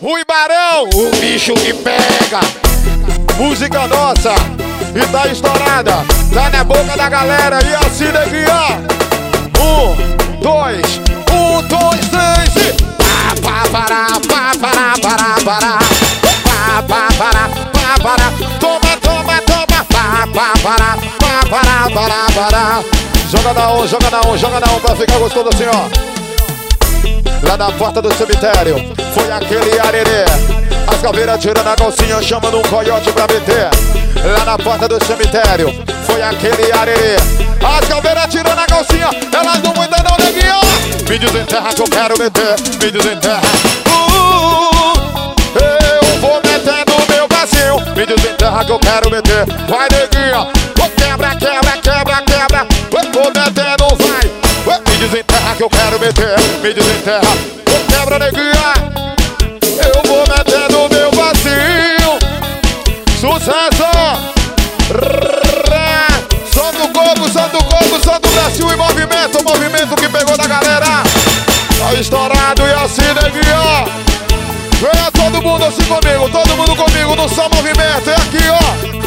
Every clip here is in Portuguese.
Rui Barão, o bicho que pega. Música nossa e tá estourada, tá na boca da galera e assim daqui, ó. 1, 2, 1, 2, 3 e pá, pará, pá, pará, pará, pará. Pá, pará, pá, pará. Toma, toma, toma. Pá, pará, pá, pará, pará, pará. Joga na 1, joga na 1, joga na 1 pra ficar gostoso assim, ó. Lá na porta do cemitério foi aquele arerê. As caveiras tirando a calcinha, chamando um coiote pra meter. Lá na porta do cemitério foi aquele arerê. As caveiras tirando a calcinha, elas não muitas não, neguinho. Me desenterra que eu quero meter, me desenterra. Eu vou meter no meu vazio. Me desenterra que eu quero meter. Vai, neguinha. Quebra, quebra, quebra, quebra. Vou meter, não vai. Me desenterra que eu quero meter, me desenterra. Quebra, neguinha. Eu vou meter no meu vazio. Sucesso! Som do corpo, som do corpo, som do Brasil em movimento. O movimento que pegou da galera. Tá estourado e assim, neguinha. Venha todo mundo assim comigo, todo mundo comigo no som movimento. É aqui, ó.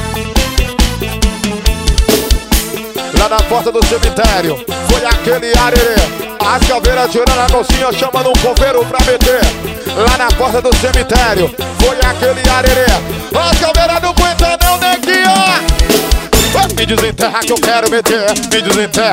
Lá na porta do cemitério foi aquele arerê. As caveiras tirando a calcinha, chamando um coveiro pra meter. Lá na porta do cemitério foi aquele arerê. As caveiras não aguentam não, neguinho. Me desenterra que eu quero meter, me desenterra.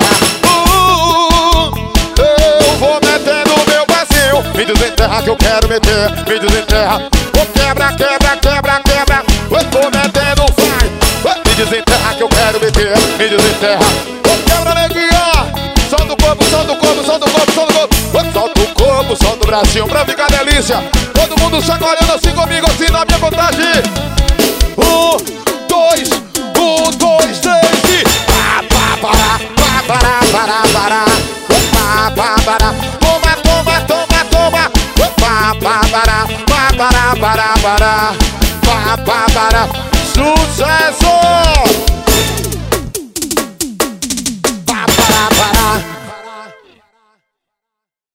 Eu vou meter no meu vazio. Me desenterra que eu quero meter, me desenterra. Quebra, quebra, quebra, quebra. Vou meter no vai. Me desenterra que eu quero meter, me desenterra. Quebra, neguinha. Som do corpo, som do corpo, som do corpo, som do corpo. Solta o corpo, som do Brasil pra ficar delícia. Todo mundo chacoalhando assim comigo, assim na minha contagem. 1, 2, 1, 2, 3 e pá, pará, pá, pará, pará, pará. Pá, pará. Toma, toma, toma, toma. Pá, pará, pá, pará, pará, pará. Pá, pará. Sucesso!